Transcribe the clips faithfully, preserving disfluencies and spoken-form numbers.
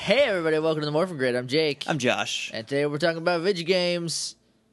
Hey everybody, welcome to the Morphin Grid. I'm Jake. I'm Josh. And today we're talking about video games.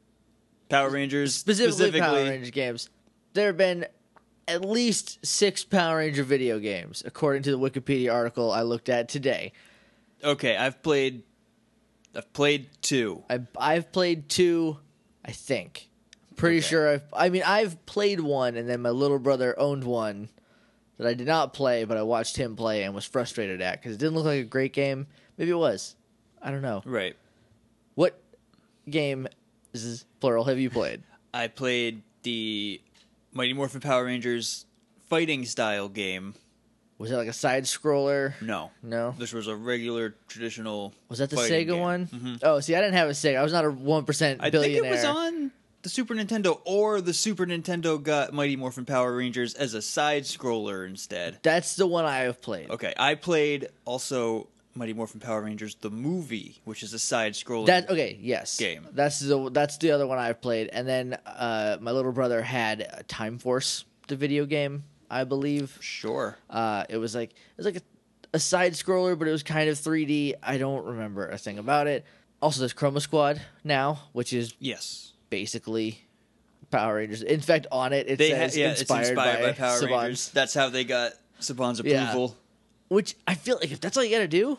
Power Rangers. Specifically, Specifically Power Rangers games. There have been at least six Power Ranger video games, according to the Wikipedia article I looked at today. Okay, I've played... I've played two. I, I've played two, I think. Pretty Okay. sure I've... I mean, I've played one, and then my little brother owned one that I did not play, but I watched him play and was frustrated at, because it didn't look like a great game. Maybe it was. I don't know. Right. What game, this is plural, have you played? I played the Mighty Morphin Power Rangers fighting style game. Was it like a side scroller? No. No. This was a regular, traditional Was that the fighting Sega game. one? Mhm. Oh, see, I didn't have a Sega. I was not a one percent I billionaire. think it was on the Super Nintendo, or the Super Nintendo got Mighty Morphin Power Rangers as a side scroller instead. That's the one I have played. Okay, I played also Mighty Morphin Power Rangers the movie, which is a side scroller. That okay, yes. Game. That's the that's the other one I've played. And then uh, my little brother had Time Force, the video game, I believe. Sure. Uh, it was like it was like a, a side scroller, but it was kind of three D. I don't remember a thing about it. Also, there's Chroma Squad now, which is Yes. basically Power Rangers. In fact, on it it They says ha- yeah, inspired, it's inspired by, by, Power Saban's. Rangers. That's how they got Saban's Yeah. approval. Which I feel like if that's all you gotta do,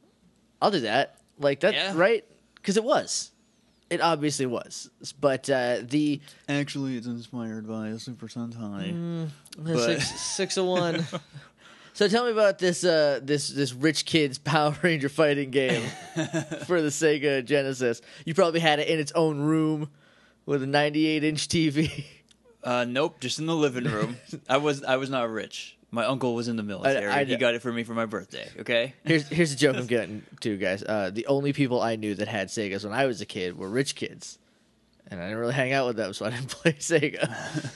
I'll do that. Like that, Yeah. right? Because it was. It obviously was. But uh, the Actually, it's inspired by a Super Sentai. mm, But- six six oh one. So tell me about this uh, this this rich kid's Power Ranger fighting game for the Sega Genesis. You probably had it in its own room with a ninety-eight inch T V. Uh, nope, just in the living room. I was I was not rich. My uncle was in the military. I- I- he got it for me for my birthday. Okay. Here's here's the joke I'm getting to, guys. Uh, the only people I knew that had Segas when I was a kid were rich kids, and I didn't really hang out with them, so I didn't play Sega.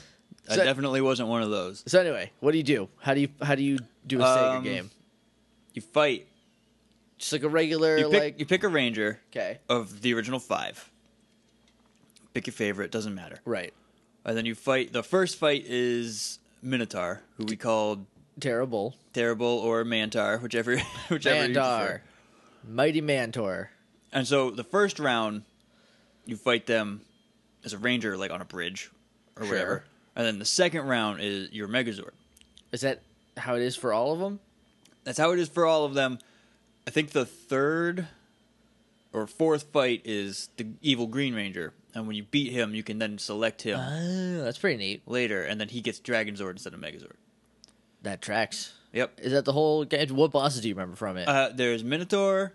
I So- definitely wasn't one of those. So anyway, what do you do? How do you how do you do a Sega Um, game? You fight. Just like a regular You pick, like you pick a ranger okay, of the original five. Pick your favorite. Doesn't matter. right? And then you fight. The first fight is Minotaur, who we called Terrible Terrible or Mantar, whichever whichever you Mantar, prefer. Mighty Mantor. And so the first round, you fight them as a ranger, like on a bridge or Sure. whatever. And then the second round is your Megazord. Is that how it is for all of them? That's how it is for all of them. I think the third or fourth fight is the evil Green Ranger. And when you beat him, you can then select him Oh, that's pretty neat. later, and then he gets Dragon Zord instead of Megazord. That tracks. Yep. Is that the whole game? What bosses do you remember from it? Uh, there's Minotaur,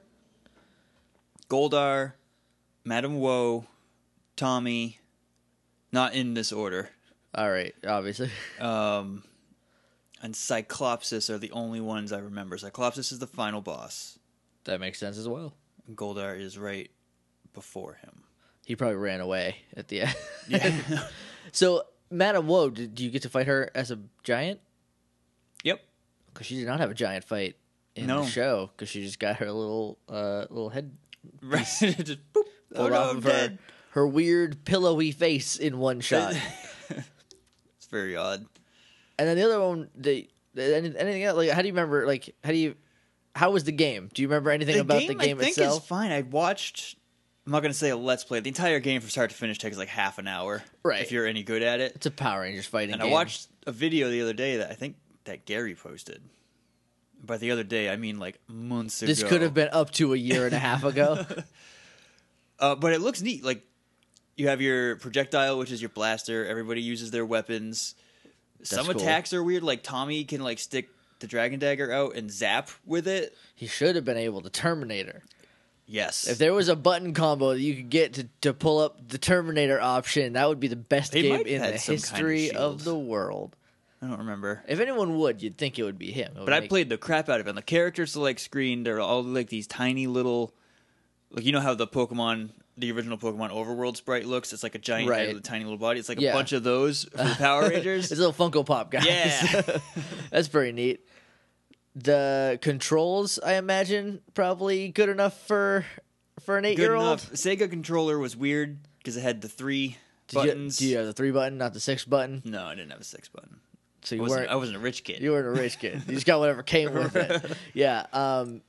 Goldar, Madame Woe, Tommy, not in this order, all right, obviously. um, and Cyclopsis are the only ones I remember. Cyclopsis is the final boss. That makes sense as well. And Goldar is right before him. He probably ran away at the end. Yeah. So, Madame Woe, did do you get to fight her as a giant? Yep. Because she did not have a giant fight in No. the show. Because she just got her little, uh, little head Right. Just boop. Oh, pulled no, off I'm of her, dead. her weird pillowy face in one shot. It's very odd. And then the other one, the, the any- anything else? Like, how do you remember? Like, how do you? How was the game? Do you remember anything The about game, the game I think itself? is fine. I watched. I'm not going to say a let's play. The entire game from start to finish takes like half an hour. Right. If you're any good at it. It's a Power Rangers fighting And game. I watched a video the other day that I think that Gary posted. By the other day, I mean like months ago. This could have been up to a year and a half ago. Uh, but it looks neat. Like, you have your projectile, which is your blaster. Everybody uses their weapons. Some cool. attacks are weird. Like, Tommy can like stick the Dragon Dagger out and zap with it. He should have been able to Terminator. Yes. If there was a button combo that you could get to, to pull up the Terminator option, that would be the best They game might in have the had some kind of history of, shield. the world. I don't remember. If anyone would, you'd think it would be him. It would But I make- played the crap out of it. And the character select screen, they're all like these tiny little... Like, you know how the Pokemon... The original Pokemon Overworld sprite looks? It's like a giant Right. head with a tiny little body. It's like Yeah. a bunch of those for the Power Rangers. It's little Funko Pop guys. Yeah. That's pretty neat. The controls, I imagine, probably good enough for for an Good eight-year-old. enough. Sega controller was weird because it had the three Did you, buttons. do you have the three button, not the six button? No, I didn't have a six button. So I you wasn't, weren't I wasn't a rich kid. you weren't a rich kid. You just got whatever came with it. Yeah. Um,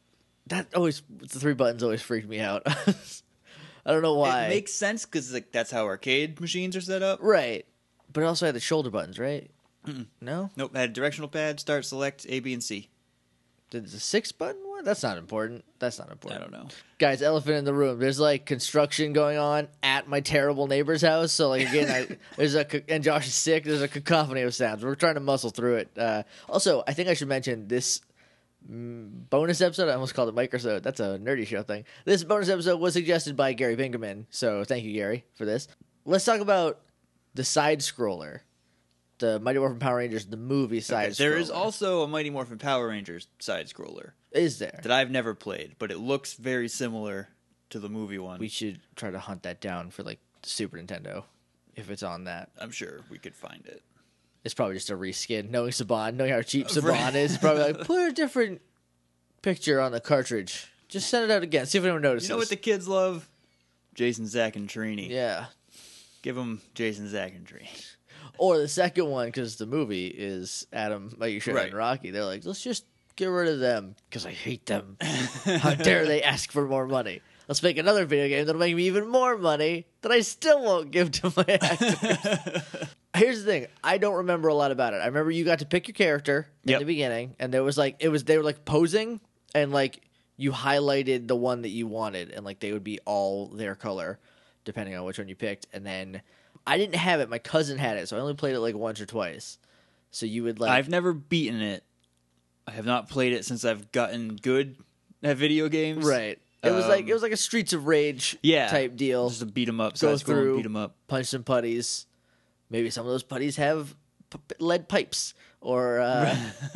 That always the three buttons always freaked me out. I don't know why. It makes sense because like that's how arcade machines are set up. Right, but it also had the shoulder buttons, right? Mm-mm. No, Nope. Had a directional pad, start, select, A, B, and C. did the six button one? That's not important. That's not I important. don't know. Guys, elephant in the room. There's like construction going on at my terrible neighbor's house. So like again, I, there's a ca- and Josh is sick. There's a cacophony of sounds. We're trying to muscle through it. Uh, also, I think I should mention this mm, bonus episode. I almost called it microsode. That's a nerdy show thing. This bonus episode was suggested by Gary Bingaman. So thank you, Gary, for this. Let's talk about the side scroller, the Mighty Morphin Power Rangers, the movie side. Okay, there scroller. is also a Mighty Morphin Power Rangers side scroller Is there? that I've never played, but it looks very similar to the movie one. We should try to hunt that down for like the Super Nintendo if it's on that. I'm sure we could find it. It's probably just a reskin. Knowing Saban, knowing how cheap Saban Right. is, it's probably like put a different picture on the cartridge. Just send it out again. See if anyone notices. You know what the kids love? Jason, Zach, and Trini. yeah. Give them Jason, Zach, and Trini. Or the second one, because the movie is Adam, Mikey, Sugar, Right. and Rocky. They're like, let's just get rid of them because I hate them. How dare they ask for more money? Let's make another video game that'll make me even more money that I still won't give to my actors. Here's the thing. I don't remember a lot about it. I remember you got to pick your character in Yep. the beginning, and there was like, it was, they were like posing, and like you highlighted the one that you wanted, and like they would be all their color, depending on which one you picked. And then I didn't have it. My cousin had it, so I only played it like once or twice. So you would like, I've never beaten it. I have not played it since I've gotten good at video games. right. It was like Um, it was like a Streets of Rage Yeah. type deal. Just to beat them up, Go side scroll through. and beat them up. Punch some putties. Maybe some of those putties have p- p- lead pipes or uh,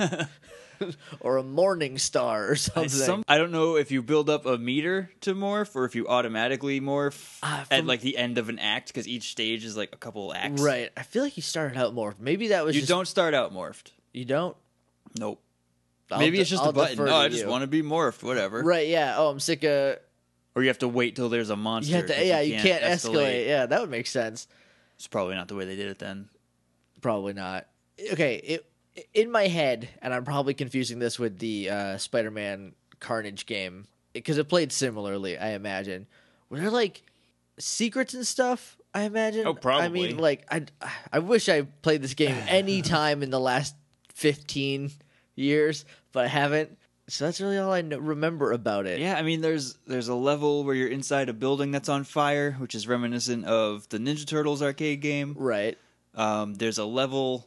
or a morning star or I, something. some, I don't know if you build up a meter to morph or if you automatically morph Ah, at from- like the end of an act because each stage is like a couple acts. Right. I feel like you started out more. Maybe that was You just, don't start out morphed. You don't. Nope. I'll Maybe de- it's just I'll a button. defer No, to I just you. want to be morphed. Whatever. Right. Yeah. Oh, I'm sick of. Or you have to wait till there's a monster. You have to. 'cause Yeah. You can't, escalate. Yeah, that would make sense. It's probably not the way they did it then. Probably not. Okay, it in my head, and I'm probably confusing this with the uh, Spider-Man Carnage game because it played similarly. I imagine. Were there like secrets and stuff? I imagine. Oh, probably. I mean, like I, I wish I played this game any time in the last fifteen years, but I haven't. So that's really all I know, remember about it. Yeah, I mean, there's there's a level where you're inside a building that's on fire, which is reminiscent of the Ninja Turtles arcade game. Right. Um, there's a level,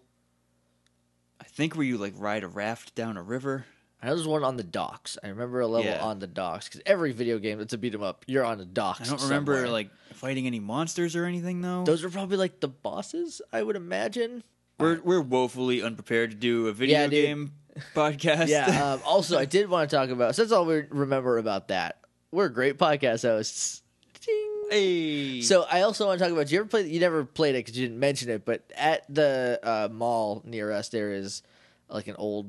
I think, where you like ride a raft down a river. I know there's one on the docks. I remember a level Yeah. on the docks because every video game that's a beat 'em up, you're on the docks. I don't remember somewhere. like fighting any monsters or anything though. Those are probably like the bosses, I would imagine. we're we're woefully unprepared to do a video Yeah, dude. game podcast. Yeah. Um, also, I did want to talk about. So that's all we remember about that. We're great podcast hosts. Ding. Hey. So I also want to talk about. You ever played? You never played it because you didn't mention it. But at the uh, mall near us, there is like an old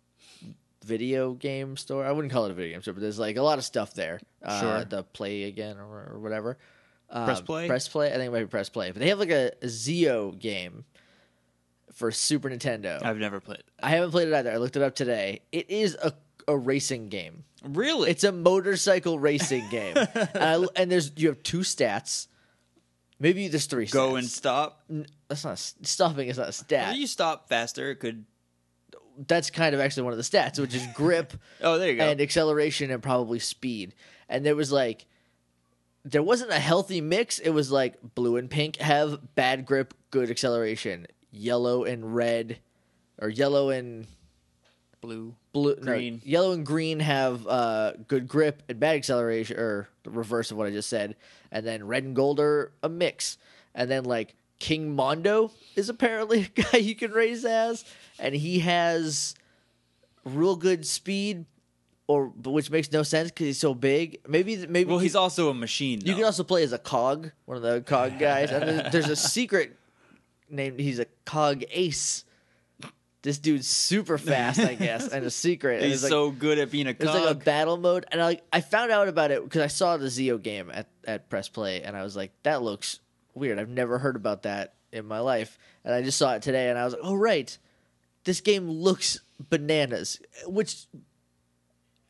video game store. I wouldn't call it a video game store, but there's like a lot of stuff there. Uh, Sure. The Play Again or, or whatever. Um, Press Play? Press Play. I think it might be Press Play. But they have like a, a Zeo game for Super Nintendo. I've never played. I haven't played it either. I looked it up today. It is a a racing game. Really? It's a motorcycle racing game, and, I, and there's you have two stats. Maybe there's three. Go stats. and stop. N- That's not stopping. Is not a stat. If you stop faster, it could. That's kind of actually one of the stats, which is grip Oh, there you go. and acceleration and probably speed. And there was like, there wasn't a healthy mix. It was like blue and pink have bad grip, good acceleration. Yellow and red, or yellow and Blue. blue, Green. No, yellow and green have uh, good grip and bad acceleration, or the reverse of what I just said. And then red and gold are a mix. And then like King Mondo is apparently a guy you can race as, and he has real good speed, or which makes no sense because he's so big. Maybe maybe Well, he- he's also a machine. you though. can also play as a cog, one of the cog guys. And then there's a secret named he's a cog ace. This dude's super fast, I guess, and a secret. And He's it's like, so good at being a there's cog. like a battle mode, and I like I found out about it because I saw the Zeo game at at Press Play, and I was like, that looks weird. I've never heard about that in my life, and I just saw it today, and I was like, oh right, this game looks bananas. Which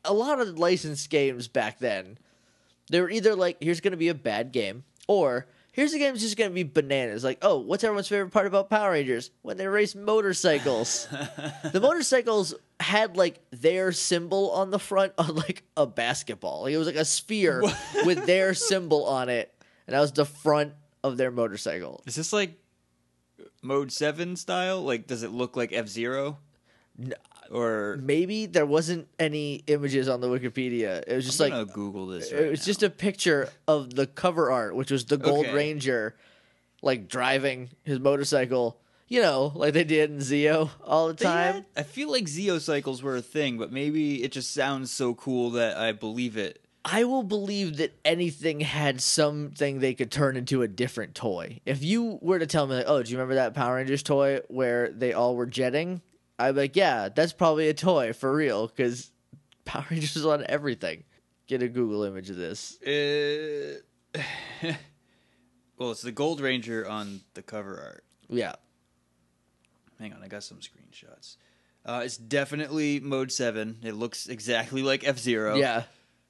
a lot of licensed games back then, they were either like, here's going to be a bad game, or here's a game that's just going to be bananas. Like, oh, what's everyone's favorite part about Power Rangers? When they race motorcycles. The motorcycles had, like, their symbol on the front on, like, a basketball. Like, it was like a sphere with their symbol on it, and that was the front of their motorcycle. Is this like Mode seven style? Like, does it look like F-Zero? No. Or Maybe there wasn't any images on the Wikipedia. It was just I'm like gonna Google this. Right it was now. just a picture of the cover art, which was the Gold Okay. Ranger, like driving his motorcycle. You know, like they did in Zeo all the They time. had- I feel like Zeo cycles were a thing, but maybe it just sounds so cool that I believe it. I will believe that anything had something they could turn into a different toy. If you were to tell me, like, oh, do you remember that Power Rangers toy where they all were jetting? I'd be like, yeah, that's probably a toy for real, because Power Rangers was on everything. Get a Google image of this. Uh, well, it's the Gold Ranger on the cover art. Yeah. Hang on, I got some screenshots. Uh, it's definitely Mode seven. It looks exactly like F-Zero. Yeah.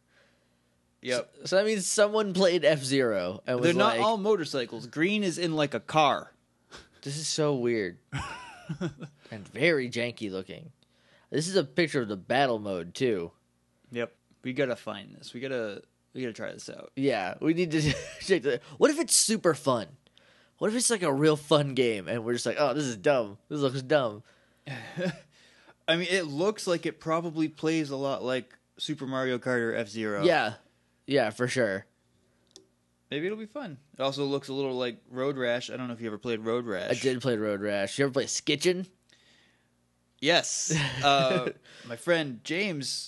Yep. So, so that means someone played F-Zero and was They're not like, all motorcycles. Green is in like a car. this is so weird. And very janky looking. This is a picture of the battle mode, too. Yep. We gotta find this. We gotta we gotta try this out. Yeah, we need to check that. What if it's super fun? What if it's like a real fun game and we're just like, oh, this is dumb. This looks dumb. I mean, it looks like it probably plays a lot like Super Mario Kart or F-Zero. Yeah. Yeah, for sure. Maybe it'll be fun. It also looks a little like Road Rash. I don't know if you ever played Road Rash. I did play Road Rash. You ever play Skitchin'? Yes. Uh, my friend James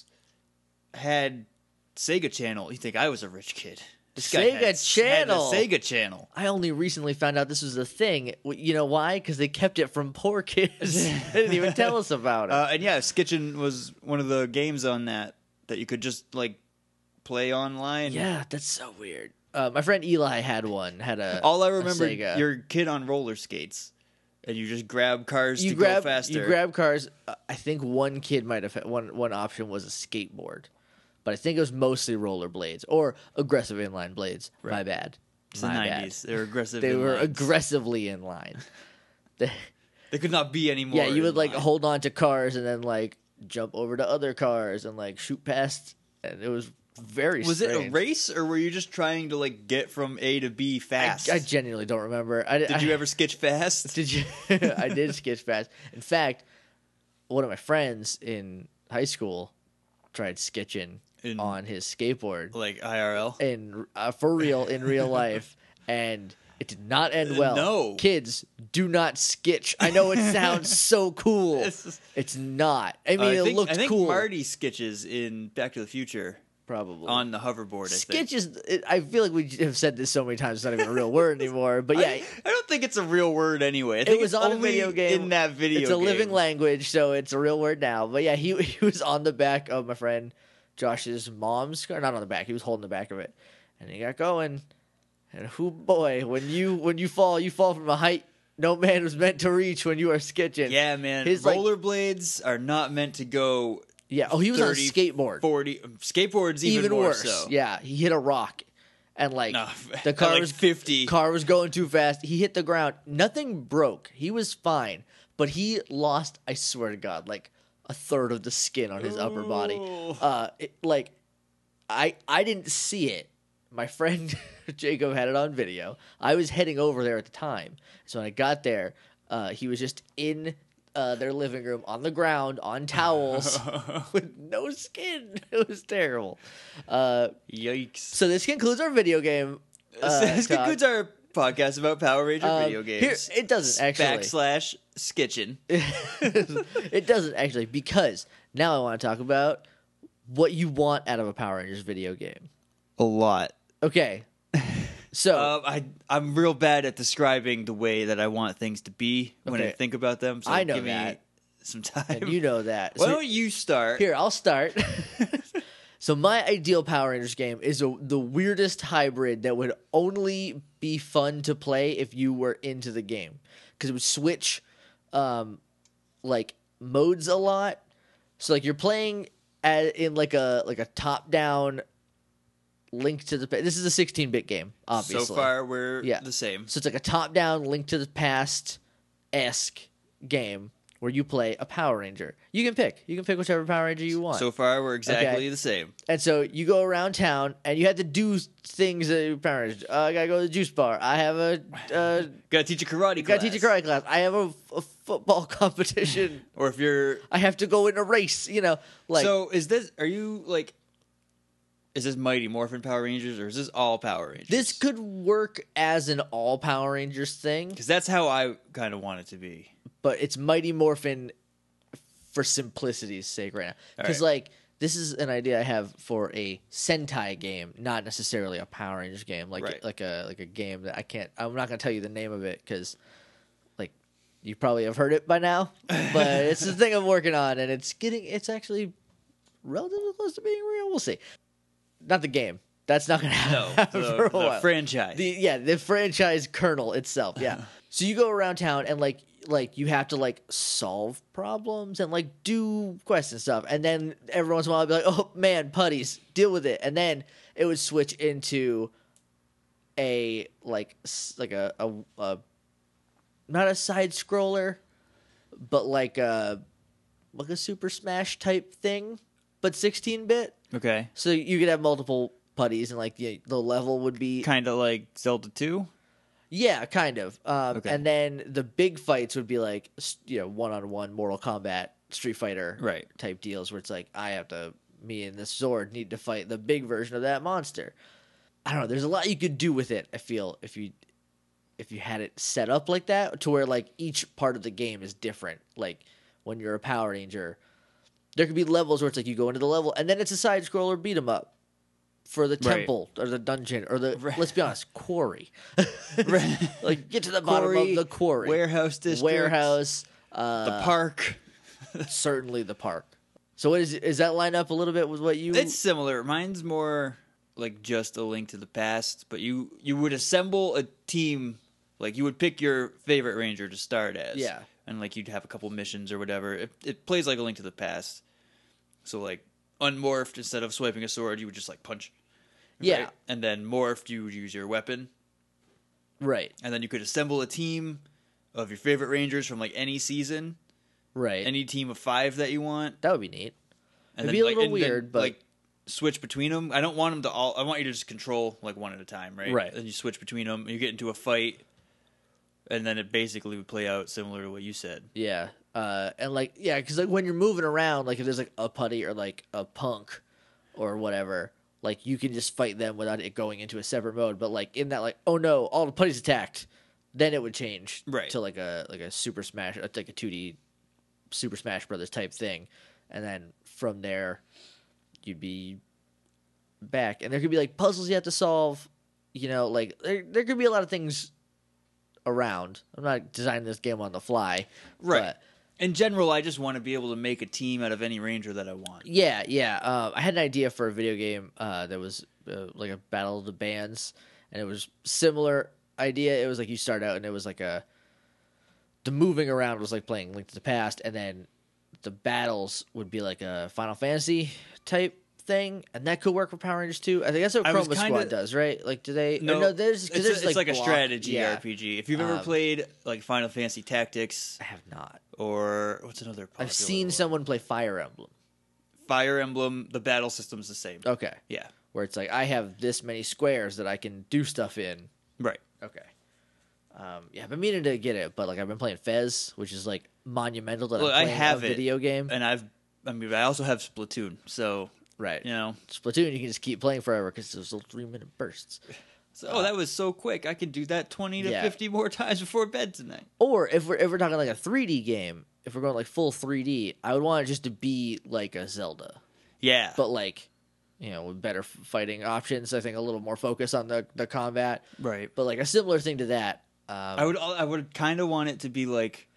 had Sega Channel. You think I was a rich kid? This guy Sega had, Channel. had a Sega Channel. I only recently found out this was a thing. You know why? Because they kept it from poor kids. They didn't even tell us about it. Uh, and yeah, Skitchin was one of the games on that that you could just like play online. Yeah, that's so weird. Uh, my friend Eli had one. Had a All I a remember, Sega. your kid on roller skates, and you just grab cars you to grab go faster. you grab cars. Uh, I think one kid might have had one. One option was a skateboard, but I think it was mostly rollerblades or aggressive inline blades. My Right. bad. It's the My nineties. bad. They were aggressive. They were inlines. aggressively in line. They- They could not be anymore. yeah, you would in like line. hold on to cars and then like jump over to other cars and like shoot past, and it was very. Was it a strange. race, or were you just trying to like get from A to B I, fast? I genuinely don't remember. I, Did I, you ever sketch fast? Did you? I did sketch fast. In fact, one of my friends in high school tried sketching In- on his skateboard Like I R L? in uh, for real in real life, and it did not end well. No. Kids, do not sketch. I know it sounds so cool. This is- It's not. I mean, I it think, looks I think cool. Marty sketches in Back to the Future Probably on the hoverboard. I think. sketch is. It, I feel like we have said this so many times. It's not even a real word anymore. But yeah. I, I don't think it's a real word anyway. I It think was it's on a only video game. in that video. It's a game. living language, so it's a real word now. But yeah, he he was on the back of my friend Josh's mom's car. Not on the back. He was holding the back of it, and he got going. And who boy, when you when you fall, you fall from a height no man was meant to reach when you are sketching. Yeah, man. His, like- Rollerblades are not meant to go Yeah. Oh, he was on a thirty, skateboard. forty. Skateboards even, Even more worse. so. Yeah, he hit a rock, and like No, the at car like was fifty. Car was going too fast. He hit the ground. Nothing broke. He was fine, but he lost. I swear to God, like a third of the skin on his upper body. Ooh. Uh, it, like I I didn't see it. My friend Jacob had it on video. I was heading over there at the time, so when I got there, uh, he was just in uh, their living room on the ground on towels with no skin. It was terrible. Uh, Yikes. so this concludes our video game. Uh, this talk. concludes our podcast about Power Ranger Um, video here- games. it doesn't actually. Backslash sketching. It doesn't actually, because now I want to talk about what you want out of a Power Rangers video game. A lot. Okay, so Um, I I'm real bad at describing the way that I want things to be when I Okay. think about them. So I know give that. me some time. and you know that. Why So don't you start? here, I'll start. So my ideal Power Rangers game is a, the weirdest hybrid that would only be fun to play if you were into the game, because it would switch um, like modes a lot. So like you're playing as, in like a like a top down Link to the. This is a sixteen bit game, obviously. So far, we're Yeah. the same. So it's like a top down Link to the Past esque game where you play a Power Ranger. You can pick. You can pick whichever Power Ranger you want. So far, we're exactly Okay. the same. And so you go around town, and you have to do things that Power Rangers. Uh, I gotta go to the juice bar. I have a. Uh, Gotta teach a karate class. gotta teach a karate class. I have a, a football competition. Or if you're I have to go in a race. You know, like so, is this? Are you like? Is this Mighty Morphin Power Rangers or is this all Power Rangers? this could work as an all Power Rangers thing, Because that's how I kind of want it to be. but it's Mighty Morphin for simplicity's sake right now. Because All right. like this is an idea I have for a Sentai game, not necessarily a Power Rangers game. Like Right. like a like a game that I can't. I'm not gonna tell you the name of it because like you probably have heard it by now. But it's the thing I'm working on, and it's getting. It's actually relatively close to being real. We'll see. Not the game. That's not gonna No, happen the, for a the while. franchise. The yeah, the franchise kernel itself. Yeah. So you go around town and like like you have to like solve problems and like do quests and stuff, and then every once in a while I'd be like, oh man, putties, deal with it, and then it would switch into a like s- like a a, a not a side scroller, but like a like a Super Smash type thing, but sixteen bit. okay. So you could have multiple putties, and like the, the level would be Kind of like Zelda two. yeah, kind of. Um, Okay. And then the big fights would be like s- you know one on one Mortal Kombat, Street Fighter Right. type deals, where it's like I have to me and this sword need to fight the big version of that monster. I don't know. There's a lot you could do with it. I feel if you if you had it set up like that, to where like each part of the game is different. Like when you're a Power Ranger, there could be levels where it's like you go into the level and then it's a side scroller beat 'em up for the Right. temple or the dungeon or the Right. let's be honest, quarry. Right. Like get to the bottom Quarry, of the quarry, Warehouse district. warehouse, uh, The park. certainly the park. So what is is that line up a little bit with what you? It's similar. Mine's more like just a Link to the Past, but you you would assemble a team. Like you would pick your favorite ranger to start as. Yeah. And like you'd have a couple missions or whatever. It, it plays like a Link to the Past. So like unmorphed, instead of swiping a sword, you would just like punch. Yeah. right? And then morphed, you would use your weapon. right, And then you could assemble a team of your favorite rangers from like any season, right. any team of five that you want. That would be neat. And It'd be a little and weird, but- like switch between them. I don't want them to all. I want you to just control like one at a time, right? Right. And you switch between them. You get into a fight, and then it basically would play out similar to what you said. Yeah. Uh, and like, yeah, because like when you're moving around, like if there's like a putty or like a punk or whatever, like you can just fight them without it going into a separate mode. But like in that, like, oh no, all the putties attacked, then it would change Right. to like a like a Super Smash, uh, like a two D Super Smash Brothers type thing, and then from there, you'd be back, and there could be like puzzles you have to solve. You know, like there there could be a lot of things around. I'm not designing this game on the fly, Right. but In general, I just want to be able to make a team out of any ranger that I want. yeah, yeah. Um, I had an idea for a video game uh, that was uh, like a battle of the bands, and it was similar idea. It was like you start out, and it was like a the moving around was like playing Link to the Past, and then the battles would be like a Final Fantasy type thing, and that could work for Power Rangers too. I think that's what I was Chroma kinda- Squad does, right? Like, do they? or No, no there's, 'cause it's, there's a- it's like, a block- strategy yeah. R P G. If you've ever Um, played like Final Fantasy Tactics I have not. or what's another? popular I've seen one? someone play Fire Emblem. Fire Emblem. The battle system's the same. Okay, Yeah. where it's like I have this many squares that I can do stuff in. Right. Okay. Um, yeah, I've been meaning to get it, but like I've been playing Fez, which is like monumental that Well, I'm I playing have a it, video game. And I've. I mean, I also have Splatoon. So Right. you know. Splatoon, you can just keep playing forever because those little three minute bursts. So, oh, that was so quick. I could do that twenty to Yeah. fifty more times before bed tonight. Or if we're if we're talking like a three D game, if we're going like full three D, I would want it just to be like a Zelda, Yeah. but like you know with better f- fighting options. I think a little more focus on the the combat, right. but like a similar thing to that. Um, I would I would kind of want it to be like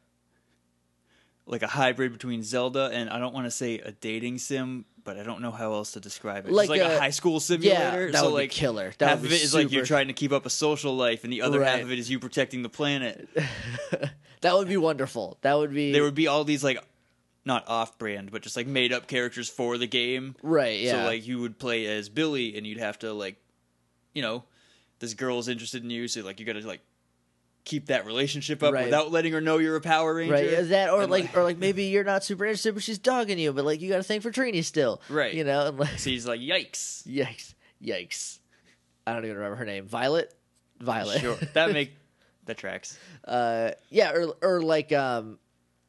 like a hybrid between Zelda and, I don't want to say a dating sim, but I don't know how else to describe it. Like It's like a, a- high school yeah, simulator. that so would like be killer. That half would of be it is like you're super- trying to keep up a social life, and the other half Right. of it is you protecting the planet. that would be wonderful. That would be There would be all these like not off-brand, but just like made-up characters for the game. Right, yeah. So like you would play as Billy, and you'd have to like, you know, this girl's interested in you, so like you got to like keep that relationship up Right. without letting her know you're a Power Ranger. Right, is that or And, like or like maybe you're not super interested, but she's dogging you, but like you got to thank for Trini still, Right. You know, and like so he's like, yikes. yikes, yikes. I don't even remember her name. Violet, Violet. Sure, that make that tracks. uh, yeah, or or like um,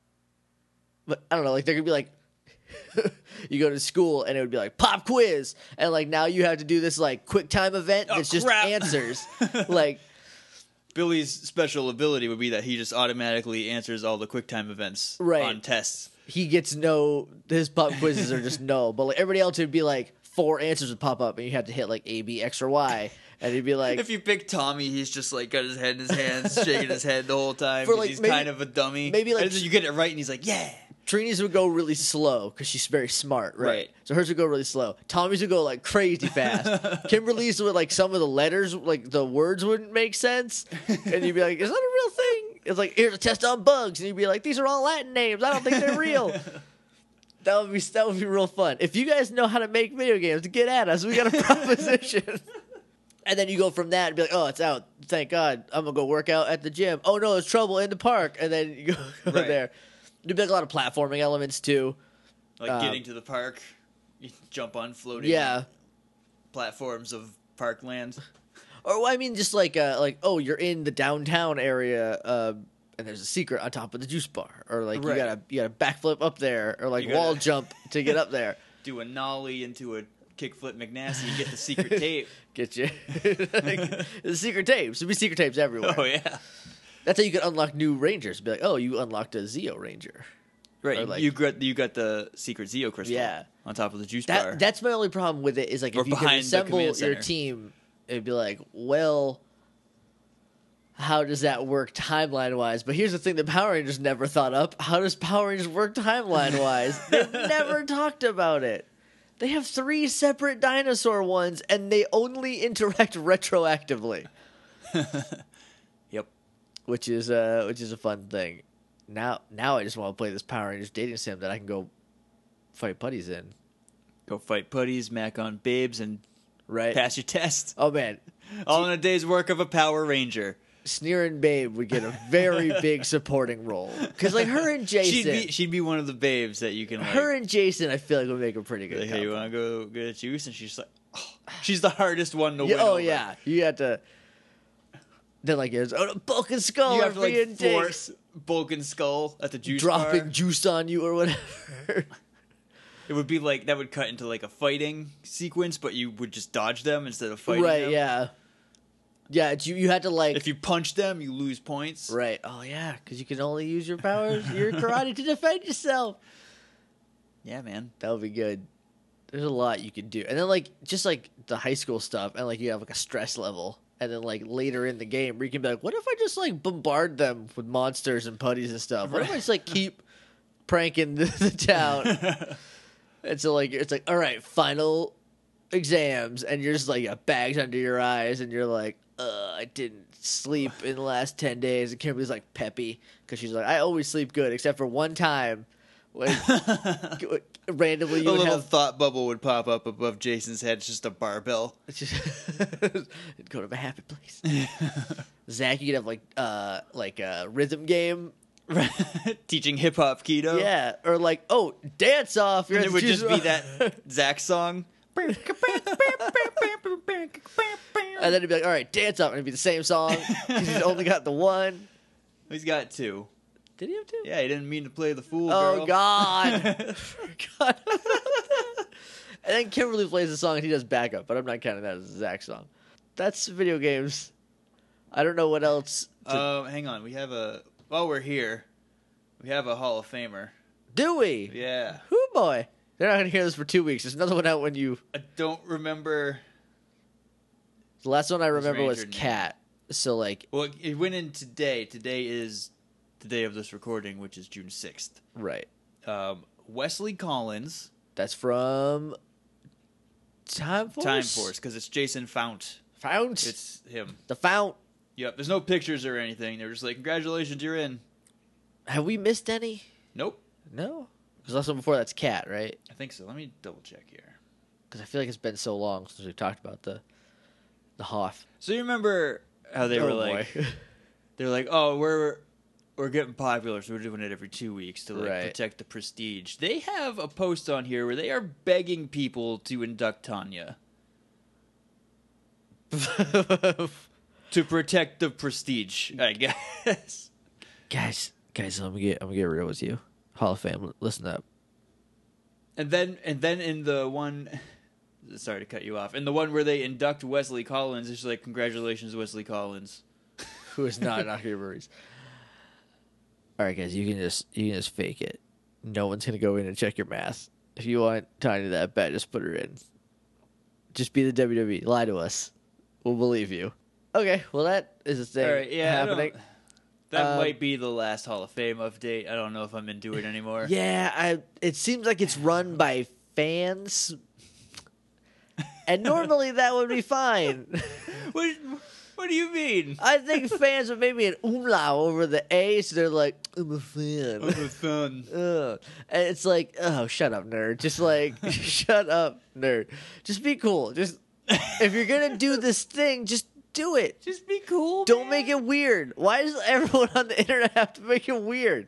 but I don't know, like there could be like. You go to school and it would be like pop quiz, and like now you have to do this like quick time event Oh, that's just crap. answers. Like Billy's special ability would be that he just automatically answers all the QuickTime events Right. on tests. he gets no, his pop quizzes are just no, but like everybody else would be like four answers would pop up and you had to hit like A, B, X, or Y, and he'd be like, If you pick Tommy, he's just like got his head in his hands, shaking his head the whole time For, 'cause like, he's maybe- kind of a dummy. maybe, like- And then you get it right, and he's like, "Yeah." Trini's would go really slow because she's very smart, right? Right. So hers would go really slow. Tommy's would go like crazy fast. Kimberly's would like some of the letters, like the words wouldn't make sense, and you'd be like, "Is that a real thing?" It's like, "Here's a test on bugs," and you'd be like, "These are all Latin names. I don't think they're real." That would be that would be real fun. If you guys know how to make video games, get at us. We got a proposition. And then you go from that and be like, "Oh, it's out. Thank God. I'm gonna go work out at the gym. Oh no, there's trouble in the park." And then you go, go Right. there. There'd be like a lot of platforming elements too. Like Um, getting to the park, you jump on floating Yeah. platforms of parkland. Or well, I mean, just like uh, like oh, you're in the downtown area, uh, and there's a secret on top of the juice bar, or like Right. you gotta you gotta backflip up there, or like You gotta- wall jump to get up there. Do a nollie into a kickflip McNasty and get the secret tape. Get you the secret tapes. There'd be secret tapes everywhere. Oh yeah, That's how you could unlock new Rangers. Be like, oh, you unlocked a Zeo Ranger. right. Or, like- you got you got the secret Zeo crystal. Yeah. on top of the juice That bar. that's my only problem with it is like Or if you can behind the assemble command your center. team, it'd be like, well, how does that work timeline wise? But here's the thing: the Power Rangers never thought up. How does Power Rangers work timeline wise? They've never talked about it. They have three separate dinosaur ones, and they only interact retroactively, Yep. which is uh, which is a fun thing. Now, now I just want to play this Power Rangers dating sim that I can go fight putties in, Go fight putties, mac on babes, and right? pass your test. Oh man, All in a day's work of a Power Ranger. Sneer and Babe would get a very big supporting role because, like, her and Jason, She'd be she'd be one of the babes that you can like. her and Jason, I feel like would make a pretty good. like, hey, you couple. want to go get a juice? And she's like, oh, she's the hardest one to Yeah, win. oh over. yeah, you had to. Then like it's oh, Bulk and Skull You are have to like being dicks, force Bulk and Skull at the juice dropping bar. juice on you or whatever. It would be like that would cut into like a fighting sequence, but you would just dodge them instead of fighting Right? them. Yeah. Yeah. It's, you you had to like. If you punch them, you lose points. Right. Oh yeah, because you can only use your powers, your karate to defend yourself. Yeah, man. That would be good. There's a lot you could do, and then like just like the high school stuff, and like you have like a stress level, and then like later in the game where you can be like, what if I just like bombard them with monsters and putties and stuff? What if I just like keep pranking the, the town? And so like it's like all right, final exams, and you're just like got bags under your eyes, and you're like, uh, I didn't sleep in the last ten days, and Kimberly's like peppy because she's like, I always sleep good except for one time. When randomly A you would little have thought bubble would pop up above Jason's head. It's just a barbell. it's just it'd go to a happy place. Zach, you could have like uh like a rhythm game, Teaching hip hop keto. yeah, or like oh dance off. You're And at it would the just juice be bar. that Zach song. and then it'd be like all right dance off, and it'd be the same song because he's only got the one. He's got two. Did he have two? Yeah, he didn't mean to play the fool. Oh girl. God! God. And then Kimberly plays the song and he does backup, but I'm not counting that as a Zach song. That's video games. I don't know what else to Um, hang on. We have a. While we're here, we have a Hall of Famer. do. We? Yeah. Who boy? They're not gonna hear this for two weeks. There's another one out when you. I don't remember. The last one I remember was Ranger name. Cat. So like, Well, it went in today. Today is the day of this recording, which is June sixth. right? Um, Wesley Collins, That's from Time Force. Time Force, because it's Jason Fount. Fount. It's him. the Fount. Yep. There's no pictures or anything. They're just like, congratulations, you're in. Have we missed any? Nope. No. Because last one before that's Cat, right? I think so. Let me double check here. Because I feel like it's been so long since we talked about the the Hoff. So you remember how they Oh, were like, boy. they're like, oh, we're we're getting popular, so we're doing it every two weeks to like Right. protect the prestige. They have a post on here where they are begging people to induct Tanya to protect the prestige. I guess. guys, guys, I'm gonna get I'm gonna get real with you. Hall of Fame, listen up. And then and then in the one, sorry to cut you off. In the one where they induct Wesley Collins, it's like, congratulations, Wesley Collins. Who is not not your worries. All right, guys, you can just you can just fake it. No one's gonna go in and check your math. If you want Tanya that bad, just put her in. Just be the W W E. Lie to us. We'll believe you. Okay, well that is a thing All right, yeah, I don't- happening. That Um, might be the last Hall of Fame update. I don't know if I'm into it anymore. Yeah, I. It seems like it's run by fans, and normally that would be fine. What, what do you mean? I think fans would maybe an umlaut over the A, so they're like, I'm a fan. a fan. Ugh. And it's like, oh, shut up, nerd. Just like, shut up, nerd. Just be cool. Just if you're gonna do this thing, just do it. Just be cool. Don't man. make it weird. Why does everyone on the internet have to make it weird?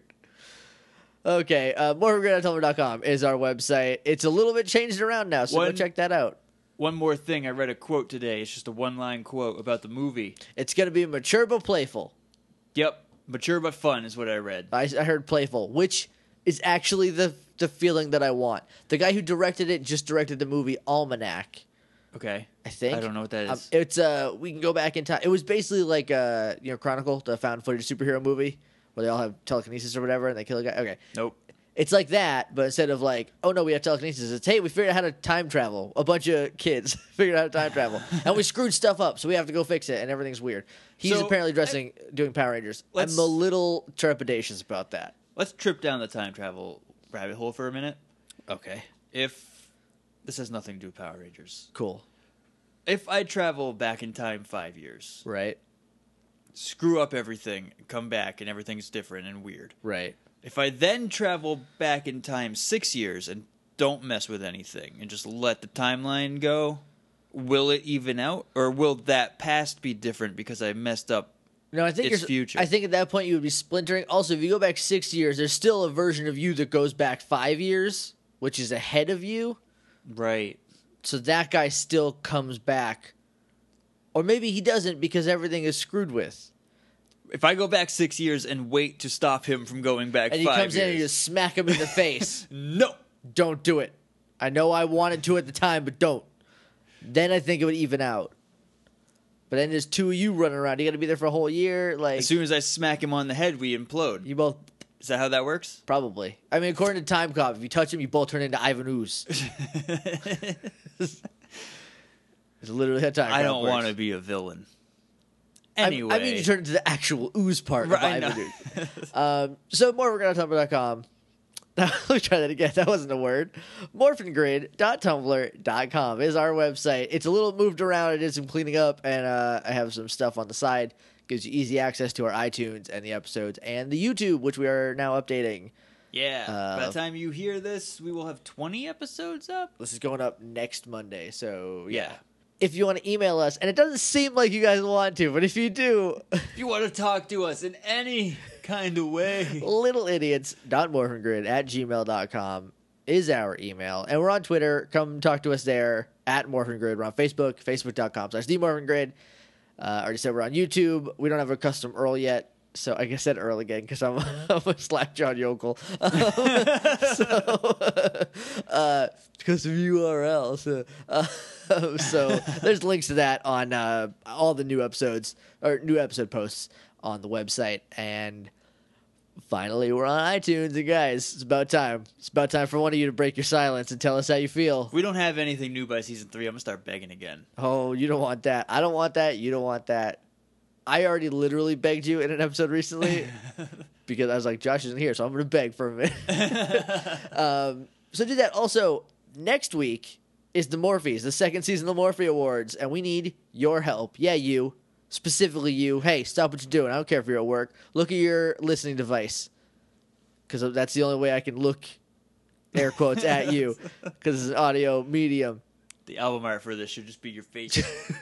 Okay, uh, more regret at tumblr dot com is our website. It's a little bit changed around now, so go One- check that out. One more thing. I read a quote today. It's just a one-line quote about the movie. It's going to be mature but playful. Yep. Mature but fun is what I read. I, I heard playful, which is actually the the feeling that I want. The guy who directed it just directed the movie Almanac, Okay. I think. I don't know what that Um, is. it's uh, we can go back in time. It was basically like uh, you know, Chronicle, the found footage superhero movie where they all have telekinesis or whatever, and they kill a guy. Okay, Nope. it's like that, but instead of like, oh no, we have telekinesis, it's hey, we figured out how to time travel. A bunch of kids figured out how to time travel, and we screwed stuff up, so we have to go fix it, and everything's weird. He's So, apparently dressing, doing Power Rangers. I'm let's- a little trepidatious about that. Let's trip down the time travel rabbit hole for a minute. Okay, If this has nothing to do with Power Rangers. cool, If I travel back in time five years, right, screw up everything, come back, and everything's different and weird. right. If I then travel back in time six years and don't mess with anything and just let the timeline go, will it even out? Or will that past be different because I messed up? No, I think It's you're, future. I think at that point you would be splintering. Also, if you go back six years, there's still a version of you that goes back five years, which is ahead of you. Right. So that guy still comes back. Or maybe he doesn't because everything is screwed with. If I go back six years and wait to stop him from going back And he five comes years. in and you just smack him in the face. No. Don't do it. I know I wanted to at the time, but don't. Then I think it would even out. But then there's two of you running around. You got to be there for a whole year. Like As soon as I smack him on the head, we implode. you both Is that how that works? probably. I mean, according to Time Cop, if you touch him, you both turn into Ivan Ooze. It's literally how Time Cop I don't works. want to be a villain. I- Anyway. I mean, you turn into the actual ooze part Right, I of Ivan know. Ooze. Um, so more we're tumblr dot com. Let me try that again. That wasn't a word. morphin grid dot tumblr dot com is our website. It's a little moved around. I did some cleaning up, and uh, I have some stuff on the side. Gives you easy access to our iTunes and the episodes and the YouTube, which we are now updating. Yeah. By Uh, the time you hear this, we will have twenty episodes up. This is going up next Monday, so yeah. Yeah. If you want to email us, and it doesn't seem like you guys want to, but if you do, If you want to talk to us in any kind of way. littleidiots.morphingrid at gmail dot com is our email. And we're on Twitter. Come talk to us there at morphingrid. We're on Facebook, facebook dot com slash themorphingrid. Uh, I already said we're on YouTube. We don't have a custom U R L yet. So I guess I said Earl again because I'm, I'm a Slack John Yokel. Um, so, uh, because of U R Ls. Uh, uh, so there's links to that on uh, all the new episodes or new episode posts on the website. And finally, we're on iTunes. And guys, it's about time. It's about time for one of you to break your silence and tell us how you feel. If we don't have anything new by season three, I'm going to start begging again. Oh, you don't want that. I don't want that. You don't want that. I already literally begged you in an episode recently because I was like, Josh isn't here, so I'm going to beg for a minute. um, so do that. Also, next week is the Morphees, the second season of the Morphe Awards, and we need your help. Yeah, you. Specifically you. Hey, stop what you're doing. I don't care if you're at work. Look at your listening device because that's the only way I can look air quotes at you because it's an audio medium. The album art for this should just be your face.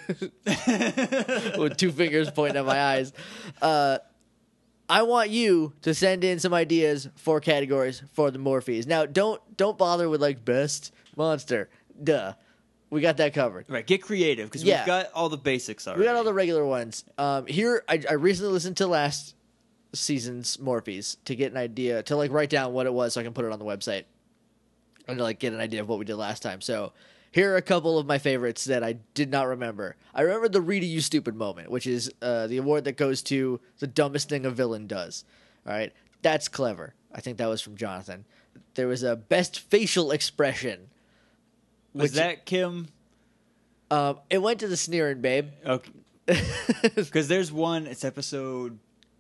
With two fingers pointing at my eyes. Uh, I want you to send in some ideas for categories for the Morphies. Now, don't don't bother with like best monster. Duh. We got that covered. Right, get creative because Yeah. we've got all the basics already. We got all the regular ones. Um, here, I, I recently listened to last season's Morphies to get an idea, to like write down what it was so I can put it on the website and to like get an idea of what we did last time. So here are a couple of my favorites that I did not remember. I remember the Rita You Stupid moment, which is uh, the award that goes to the dumbest thing a villain does. All right, that's clever. I think that was from Jonathan. There was a best facial expression. Was which- that Kim? Um, it went to the Sneering Babe. Okay. Because there's one. It's episode.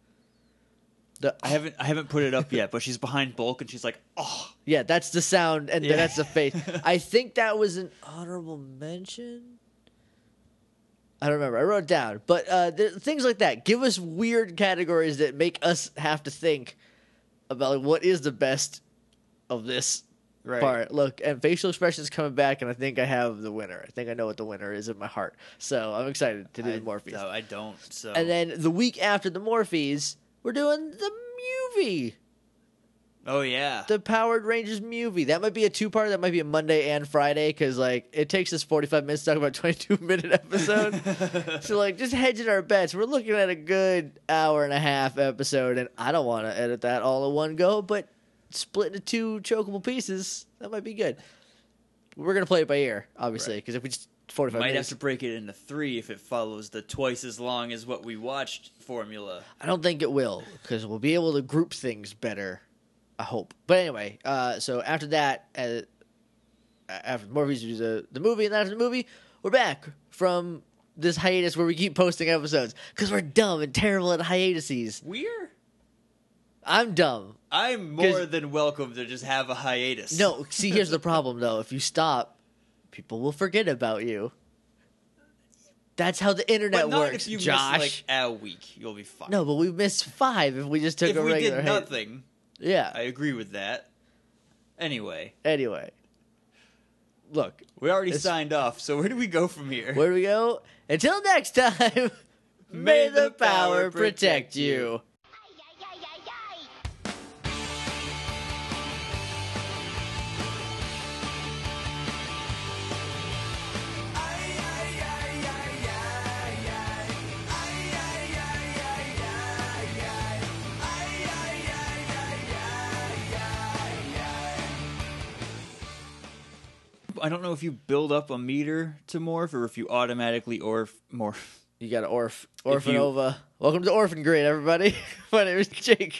The- I haven't I haven't put it up yet, but she's behind Bulk and she's like, oh. Yeah, that's the sound, and Yeah. that's the face. I think that was an honorable mention. I don't remember. I wrote it down. But uh, th- things like that. Give us weird categories that make us have to think about like, what is the best of this Right. part. Look, and facial expressions coming back, and I think I have the winner. I think I know what the winner is in my heart. So I'm excited to do I, the Morphies. no, I don't. So And then the week after the Morphies, we're doing the movie. oh yeah, The Powered Rangers movie. That might be a two-part. That might be a Monday and Friday because, like, it takes us forty-five minutes to talk about a twenty-two minute episode. So, like, just hedging our bets. We're looking at a good hour and a half episode, and I don't want to edit that all in one go, but split into two chokeable pieces, that might be good. We're going to play it by ear, obviously, because if we just forty-five might minutes. have to break it into three if it follows the twice as long as what we watched formula. I don't think it will because we'll be able to group things better. I hope. But anyway, uh, so after that, uh, after Morpheus do the, the movie, and then after the movie, we're back from this hiatus where we keep posting episodes because we're dumb and terrible at hiatuses. We're. I'm dumb. I'm more than welcome to just have a hiatus. No, see, here's the problem, though. If you stop, people will forget about you. That's how the internet but not works, if you Josh. miss like a week, you'll be fine. No, but we missed five if we just took if a we regular did hiatus. nothing, Yeah. I agree with that. Anyway, Anyway. Look, we already It's- signed off, so where do we go from here? where do we go? Until next time, may the power protect you. I don't know if you build up a meter to morph or if you automatically orf morph. You got to Orf. If you- Orphanova. Welcome to Orphan Grid, everybody. My name is Jake.